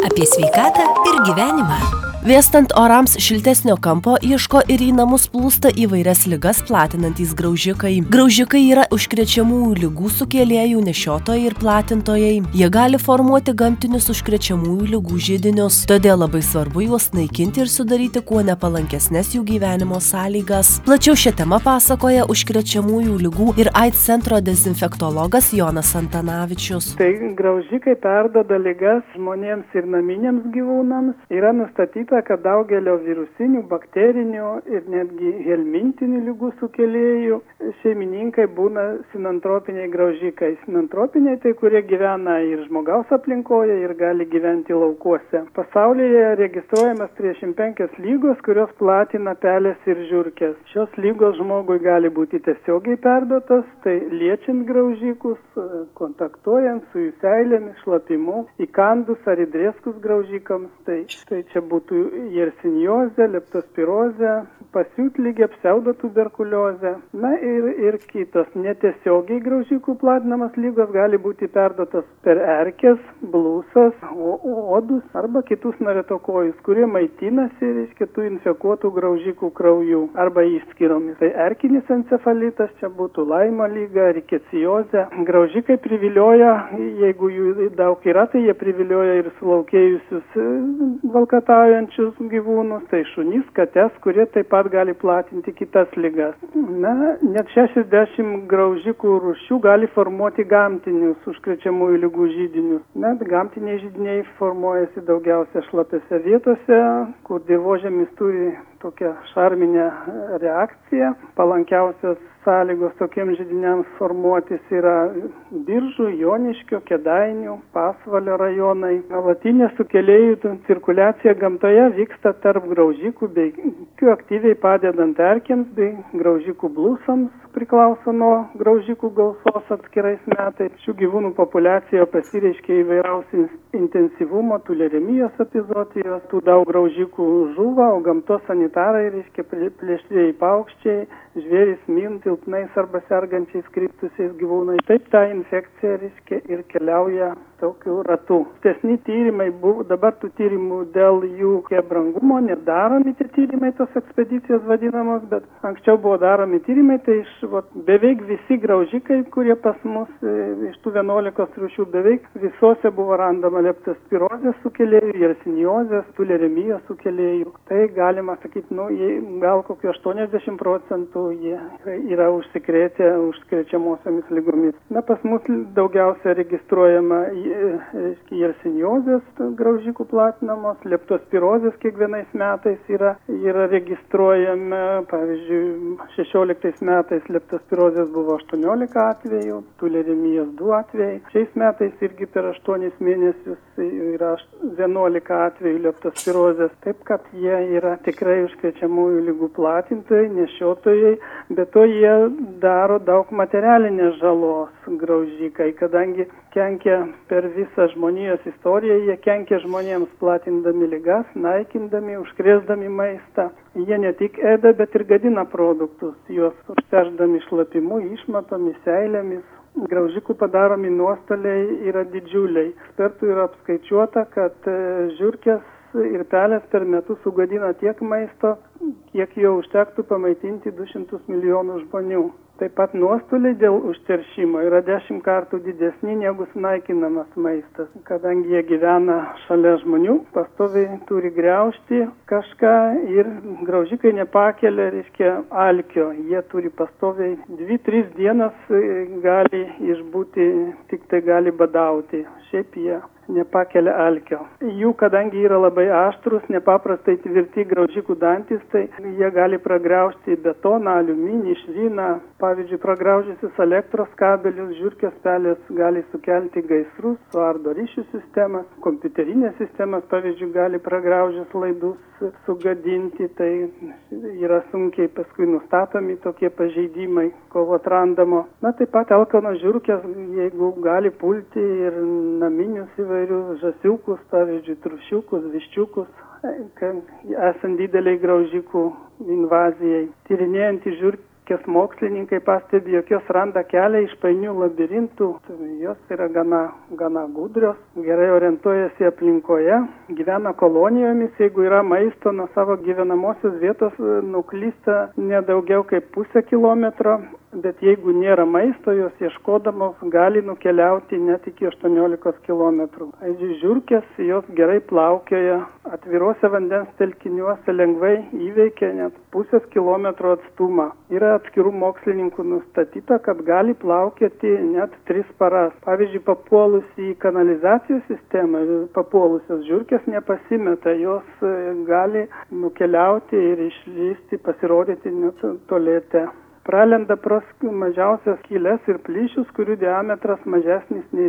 Apie sveikatą ir gyvenimą. Vėstant orams šiltesnio kampo ieško ir į namus plūsta įvairias ligas platinantys graužikai. Graužikai yra užkrečiamųjų ligų sukėlėjų nešiotojai ir platintojai. Jie gali formuoti gamtinius užkrečiamųjų ligų židinius, todėl labai svarbu juos naikinti ir sudaryti kuo nepalankesnes jų gyvenimo sąlygas. Plačiau šią temą pasakoja užkrečiamųjų ligų ir AIDS centro dezinfektologas Jonas Antanavičius. Tai graužikai perduoda ligas žmonėms ir naminiams gyvūnams. Yra nustatyta, kad daugelio virusinių, bakterinių ir netgi helmintinių ligų sukėlėjų šeimininkai būna sinantropiniai graužikai. Sinantropiniai tai, kurie gyvena ir žmogaus aplinkoje ir gali gyventi laukuose. Pasaulyje registruojamas 35 lygos, kurios platina pelės ir žiurkės. Šios lygos žmogui gali būti tiesiogiai perduotas, tai liečiant graužikus, kontaktuojant su jų seilėmis, šlapimu, įkandus ar įdrėskus graužikams, tai čia būtų jersiniozė, leptospirozė, pasiutligė, pseudotuberkuliozė, na ir kitos. Netiesiogiai graužikų platinamas lygos gali būti perduotas per erkes, blusas, uodus arba kitus naretokojus, kurie maitinasi, tų infekuotų graužikų krauju arba išskyromis. Tai erkinis encefalitas, čia būtų Laimo lyga, rikeciozė. Graužikai privilioja, jeigu jų daug yra, tai jie privilioja ir sulaukėjusius valkataujančius gyvūnus, tai šunys, kates, kurie taip pat gali platinti kitas ligas. Na, net 60 graužikų rūšių gali formuoti gamtinius užkrečiamųjų ligų židinius. Net gamtiniai židiniai formuojasi daugiausia šlapiose vietose, kur dirvožemis turi tokią šarminę reakciją. Palankiausios sąlygos tokiems židiniams formuotis yra Biržų, Joniškio, Kėdainių, Pasvalio rajonai. Nuolatinė sukėlėjų cirkuliacija gamtoje vyksta tarp graužikų bei aktyviai padedant erkėms bei graužikų blusams, priklauso nuo graužikų gausos atskirais metais. Šių gyvūnų populiacijoje pasireiškia įvairiausių intensyvumo, tuleremijos epizodijos, tų daug graužikų žuva, o gamtos sanitarai, plėšrieji paukščiai, žvėrys tilpnais arba sergančiais kryptusiais gyvūnai. Taip ta infekcija ir keliauja tokiu ratu. Tesni tyrimai buvo, dabar tų tyrimų dėl jų brangumo nedaromi tie tyrimai, tos ekspedicijos vadinamos, bet anksčiau buvo daromi tyrimai, tai beveik visi graužikai, kurie pas mus iš tų 11 rūšių beveik visose buvo randama leptospirozės sukėlėjų, jersiniozės, tuleremijos sukėlėjų. Tai galima sakyti, gal kokiu 80% jie yra užkrečiamosiomis lygomis. Na, pas mus daugiausia registruojama jersiniozės graužikų platinamos, leptospirozės kiekvienais metais yra registruojama. Pavyzdžiui, 16 metais leptospirozės buvo 18 atvejų, tuleremijos 2 atvejai. Šiais metais irgi per 8 mėnesius yra 11 atvejų leptospirozės. Taip, kad jie yra tikrai užkrečiamųjų lygų platintojai, nešiotojai, bet to jie daro daug materialinės žalos graužikai, kadangi kenkia per visą žmonijos istoriją, jie kenkia žmonėms platindami ligas, naikindami, užkrėsdami maistą. Jie ne tik ėda, bet ir gadina produktus, juos užteršdami šlapimu, išmatomis, seilėmis. Graužikų padaromi nuostoliai yra didžiuliai. Ekspertų yra apskaičiuota, kad žiurkės ir pelės per metus sugadina tiek maisto, kiek jo užtektų pamaitinti 200 milijonų žmonių. Taip pat nuostoliai dėl užteršimo yra 10 kartų didesni negu sunaikinamas maistas. Kadangi jie gyvena šalia žmonių, pastoviai turi griaužti kažką ir graužikai nepakelia, alkio. Jie turi pastoviai 2-3 dienas gali išbūti, tik tai gali badauti. Šiaip jie nepakelia alkio. Jų, kadangi yra labai aštrus, nepaprastai tvirti graužikų dantis, tai jie gali pragraužti betoną, aliuminį, šviną. Pavyzdžiui, pragraužusius elektros kabelius, žiurkės pelės gali sukelti gaisrus, suardo ryšių sistemas, kompiuterinės sistemas, pavyzdžiui, gali pragraužus laidus sugadinti, tai yra sunkiai paskui nustatomi tokie pažeidimai, kol atrandamo. Na, taip pat alkanos žiurkės, jeigu gali pulti ir naminius įvairius žąsiukus, pavyzdžiui, trušiukus, viščiukus, esant dideliai graužikų invazijai. Tyrinėjantys mokslininkai pastebi, jog jos randa kelią iš painių labirintų. Jos yra gana gudrios, gerai orientuojasi aplinkoje, gyvena kolonijomis, jeigu yra maisto nuo savo gyvenamosios vietos nuklysta nedaugiau kaip 0,5 kilometro, bet jeigu nėra maisto, jos ieškodamos gali nukeliauti net iki 18 kilometrų. Žiurkės, jos gerai plaukioja, atviruose vandens telkiniuose lengvai įveikia net 0,5 kilometro atstumą. Yra atskirų mokslininkų nustatyta, kad gali plaukioti net 3 paras. Pavyzdžiui, papuolus į kanalizacijos sistemą, papuolusios žiurkės nepasimeta, jos gali nukeliauti ir išlysti, pasirodyti net tualete. Pralenda pro mažiausias skyles ir plyšius, kurių diametras mažesnis nei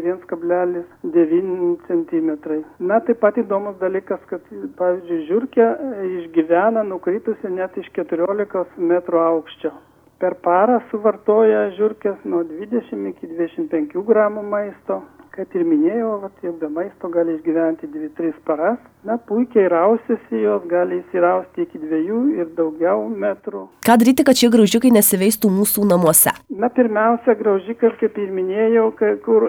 1,9 cm. Taip pat įdomus dalykas, kad, pavyzdžiui, žiurkė išgyvena nukritusi net iš 14 metrų aukščio. Per parą suvartoja žiurkės nuo 20 iki 25 gramų maisto. Kaip ir minėjau, jau be maisto gali išgyventi 2-3 paras. Puikiai rausiasi, jos gali įsirausti iki 2 ir daugiau metrų. Ką daryti, kad šie graužikai nesiveistų mūsų namuose? Pirmiausia, graužikas, kaip ir minėjau, kur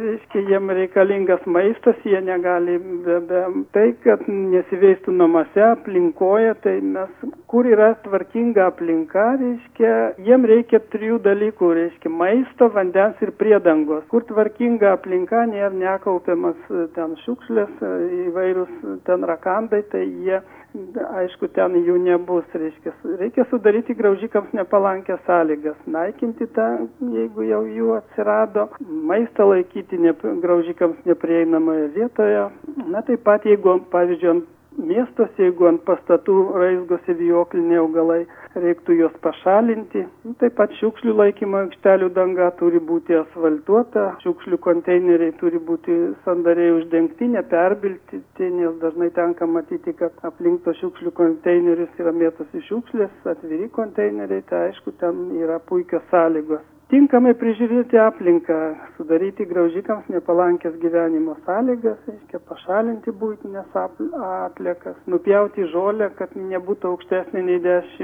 jiem reikalingas maistas, jie negali be tai, kad nesiveistų namuose, aplinkoje, tai kur yra tvarkinga aplinka, jiem reikia 3 dalykų, maisto, vandens ir priedangos. Kur tvarkinga aplinka, nėra nekaupiamas ten šiukšlės, įvairūs ten rakandai, tai jie, aišku, ten jų nebus. Reikia sudaryti graužikams nepalankęs sąlygas, naikinti tą, jeigu jau jų atsirado, maistą laikyti graužikams neprieinamoje vietoje. Taip pat, jeigu, pavyzdžiui, miestuose, jeigu ant pastatų raizgosi vijokliniai augalai, reiktų juos pašalinti. Taip pat šiukšlių laikymo aikštelių danga turi būti asfaltuota, šiukšlių konteineriai turi būti sandariai uždengti, neperbilti, nes dažnai tenka matyti, kad aplink tos šiukšlių konteinerius yra mėtosi šiukšlės, atviri konteineriai, tai aišku, ten yra puikios sąlygos. Tinkamai prižiūrėti aplinką, sudaryti graužikams nepalankęs gyvenimo sąlygas, pašalinti buitinės atliekas, nupjauti žolę, kad nebūtų aukštesnė nei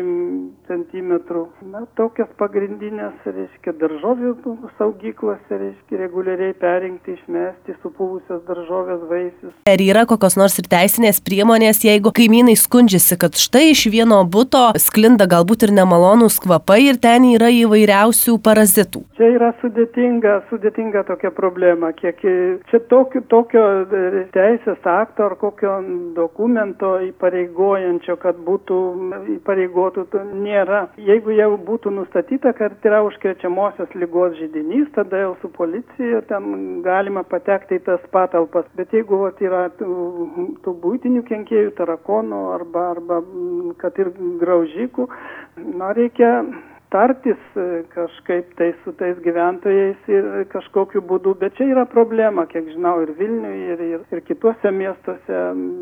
10 cm. Tokias pagrindinės, daržovių saugyklose, reguliariai perinkti, išmesti supuvusias daržovės vaisius. Ar yra kokios nors ir teisinės priemonės, jeigu kaimynai skundžiasi, kad štai iš vieno buto sklinda galbūt ir nemalonūs kvapai ir ten yra įvairiausių parazitų? Čia yra sudėtinga tokia problema, kiek čia tokio teisės akto ar kokio dokumento įpareigojančio, kad būtų įpareigotų, nėra. Jeigu jau būtų nustatyta, kad yra užkrečiamosios ligos židinys, tada jau su policija ten galima patekti į tas patalpas. Bet jeigu yra tų buitinių kenkėjų, tarakonų arba kad ir graužikų, reikia tartis kažkaip tai su tais gyventojais ir kažkokiu būdu, bet čia yra problema, kiek žinau, ir Vilniuje, ir kituose miestuose,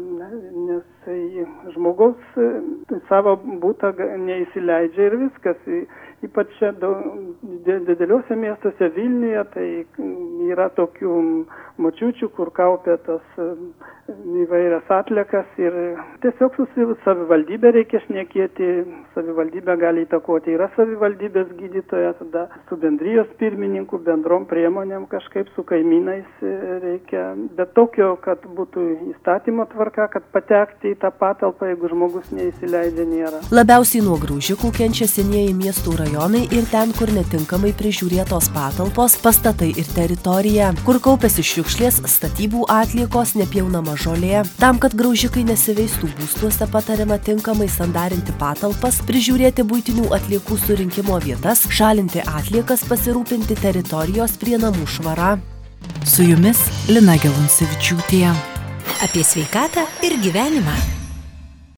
nes žmogaus savo butą neįsileidžia ir viskas. Ypač čia dideliuose miestuose Vilniuje, tai yra tokių močiučių, kur kaupia tas įvairias atliekas ir tiesiog su savivaldybė reikia šnekėti, savivaldybė gali įtakoti, yra savivaldybės gydytoja, tada su bendrijos pirmininku, bendrom priemonėm kažkaip su kaimynais reikia, bet tokio, kad būtų įstatymo tvarka, kad patekti į tą patalpą, jeigu žmogus neįsileidžia, nėra. Labiausiai nuo graužikų kenčia senieji miestų rajonai ir ten, kur netinkamai prižiūrėtos patalpos, pastatai ir teritorija, kur kaupiasi šiukšlės, statybų atliekos, nepjaunama žolė. Tam, kad graužikai nesiveistų būstuose, patariama tinkamai sandarinti patalpas, prižiūrėti buitinių atliekų surinkimo vietas, šalinti atliekas, pasirūpinti teritorijos prie namų švara. Su jumis Lina Geluncevičiūtė. Apie sveikatą ir gyvenimą.